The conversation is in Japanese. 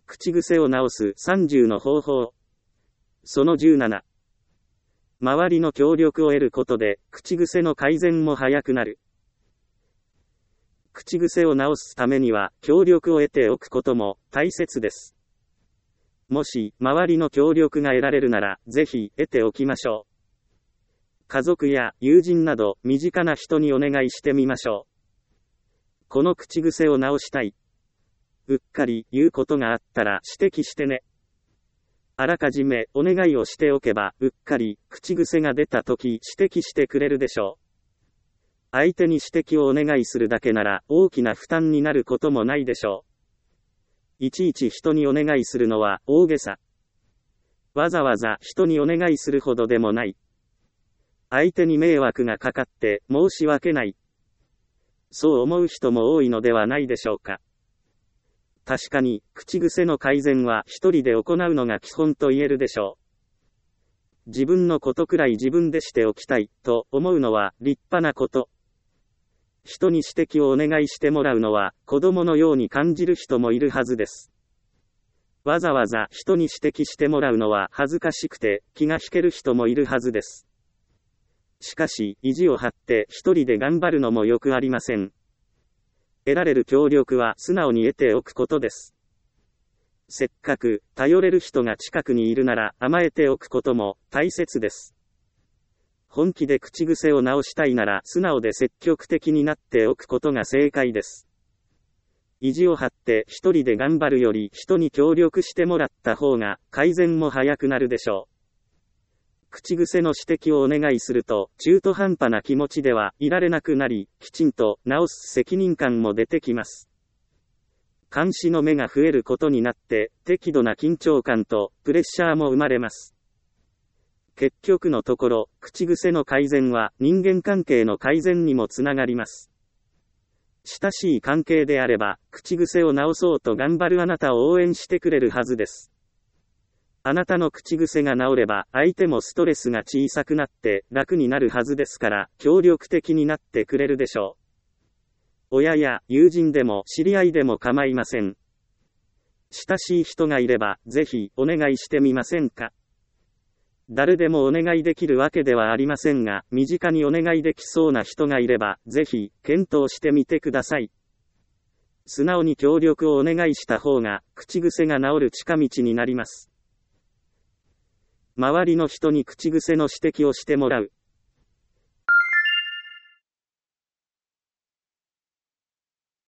口癖を直す30の方法。その17。周りの協力を得ることで、口癖の改善も早くなる。口癖を直すためには、協力を得ておくことも大切です。もし、周りの協力が得られるなら、ぜひ、得ておきましょう。家族や友人など、身近な人にお願いしてみましょう。この口癖を直したい。うっかり言うことがあったら指摘してね。あらかじめお願いをしておけば、うっかり口癖が出たとき指摘してくれるでしょう。相手に指摘をお願いするだけなら大きな負担になることもないでしょう。いちいち人にお願いするのは大げさ。わざわざ人にお願いするほどでもない。相手に迷惑がかかって申し訳ない。そう思う人も多いのではないでしょうか。確かに、口癖の改善は一人で行うのが基本と言えるでしょう。自分のことくらい自分でしておきたい、と思うのは立派なこと。人に指摘をお願いしてもらうのは、子供のように感じる人もいるはずです。わざわざ人に指摘してもらうのは恥ずかしくて、気が引ける人もいるはずです。しかし、意地を張って一人で頑張るのもよくありません。得られる協力は素直に得ておくことです。せっかく頼れる人が近くにいるなら甘えておくことも大切です。本気で口癖を直したいなら素直で積極的になっておくことが正解です。意地を張って一人で頑張るより人に協力してもらった方が改善も早くなるでしょう。口癖の指摘をお願いすると、中途半端な気持ちではいられなくなり、きちんと直す責任感も出てきます。監視の目が増えることになって、適度な緊張感とプレッシャーも生まれます。結局のところ、口癖の改善は人間関係の改善にもつながります。親しい関係であれば、口癖を直そうと頑張るあなたを応援してくれるはずです。あなたの口癖が治れば、相手もストレスが小さくなって楽になるはずですから、協力的になってくれるでしょう。親や友人でも知り合いでも構いません。親しい人がいれば、ぜひお願いしてみませんか。誰でもお願いできるわけではありませんが、身近にお願いできそうな人がいれば、ぜひ検討してみてください。素直に協力をお願いした方が、口癖が治る近道になります。周りの人に口癖の指摘をしてもらう。